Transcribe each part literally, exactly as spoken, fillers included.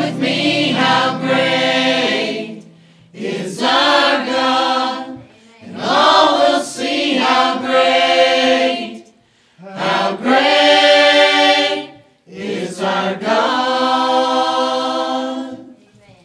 with me, how great is our God, and all will see how great, how great is our God.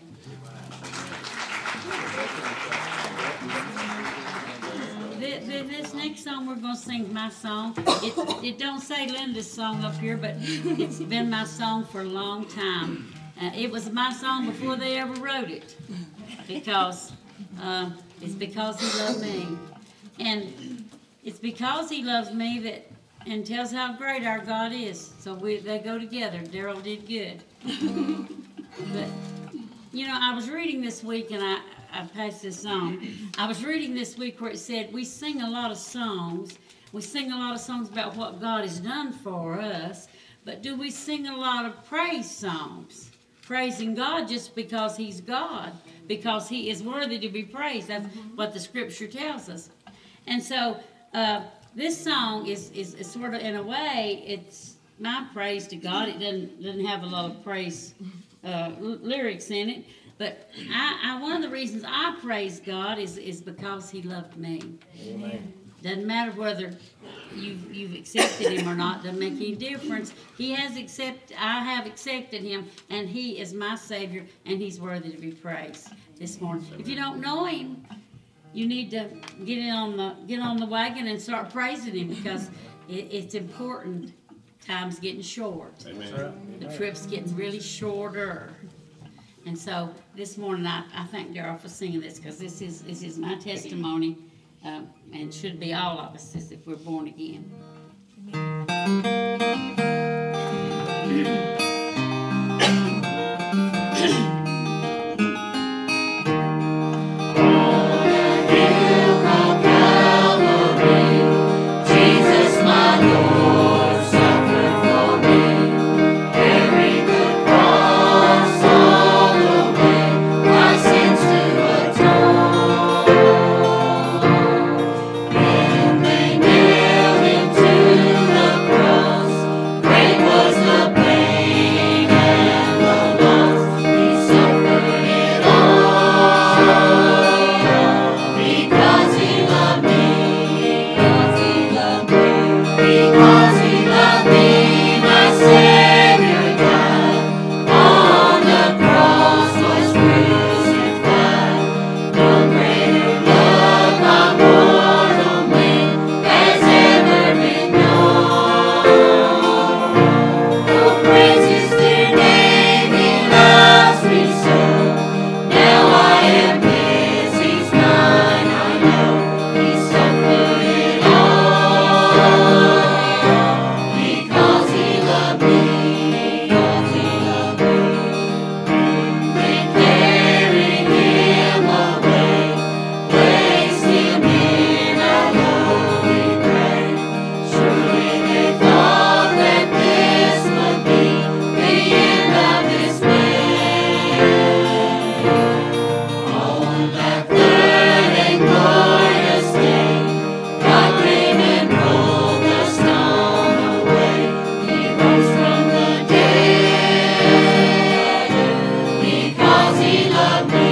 This next song we're going to sing is my song. It, it don't say Linda's song up here, but it's been my song for a long time. Uh, it was my song before they ever wrote it, because uh, it's because he loved me. And it's because he loves me that and tells how great our God is. So we they go together. Daryl did good. But, you know, I was reading this week, and I, I passed this on. I was reading this week where it said we sing a lot of songs. We sing a lot of songs about what God has done for us, but do we sing a lot of praise songs? Praising God just because he's God, because he is worthy to be praised. That's what the scripture tells us. And so uh, this song is, is, is sort of, in a way, it's my praise to God. It doesn't, doesn't have a lot of praise uh, l- lyrics in it. But I, I, one of the reasons I praise God is, is because he loved me. Amen. Doesn't matter whether you've, you've accepted him or not. Doesn't make any difference. He has accepted, I have accepted him, and he is my Savior, and he's worthy to be praised this morning. If you don't know him, you need to get in on the get on the wagon and start praising him, because it, it's important. Time's getting short. Amen. The trip's getting really shorter. And so this morning, I, I thank Daryl for singing this, because this is this is my testimony, uh, and should be all of us if we're born again. He loved me.